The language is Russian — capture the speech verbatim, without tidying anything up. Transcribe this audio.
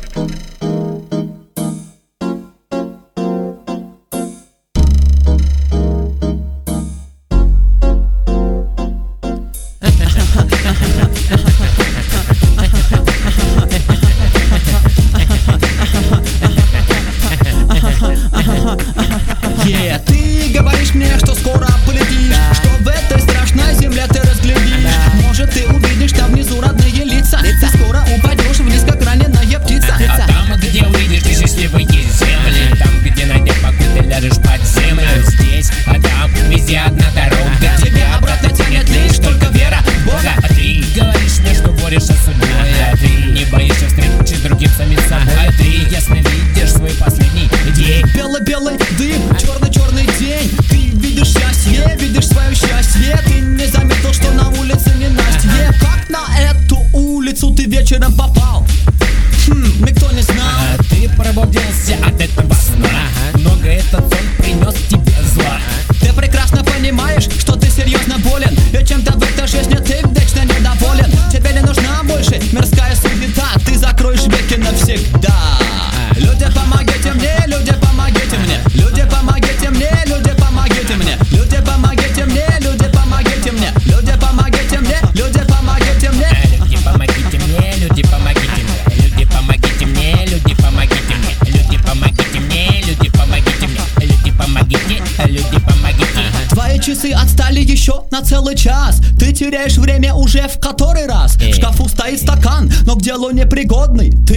Yeah, ты говоришь мне, что скоро полетишь, что в этой страшной земле ты разглядишь. Может, ты увидишь там внизу родные лица, ты скоро упадешь вниз, как раненая птица. А там, где увидишь ты счастливые земли, там, где найдешь покой, ты ляжешь под землю. Здесь, а там, везде одна дорога, тебя обратно тянет лишь только вера в Бога. А ты говоришь мне, что борешься с судьбой, а ты не боишься встречи с другим самим собой, а ты ясно видишь свой последний день. Белый-белый дым, черный-черный день. Ты видишь счастье, видишь свое счастье. Ты не заметил, что на улице ненастье. Как на эту улицу ты вечером попал? Хм, никто не знал. А ты пробудился от этого сна, много этот сон принес тебе зла. Ты прекрасно понимаешь, что ты серьезно болен, и чем-то в этой жизни ты вечно недоволен. Тебе не нужна больше мирская суета, ты закроешь веки навсегда. Люди, помогите мне, люди, помогите мне. Люди, помогите мне, люди, помогите мне. Люди, помогите мне, люди, помогите мне. Люди, помогите мне, люди, помогите мне. Люди, помогите мне, люди, помогите мне. Люди, помогите мне, люди, помогите мне. Люди, помогите мне, люди, помогите мне. Люди, помогите, люди, помогите. Твои часы отстали еще на целый час. Ты теряешь время уже в который раз. В шкафу стоит стакан, но к делу непригодный. Ты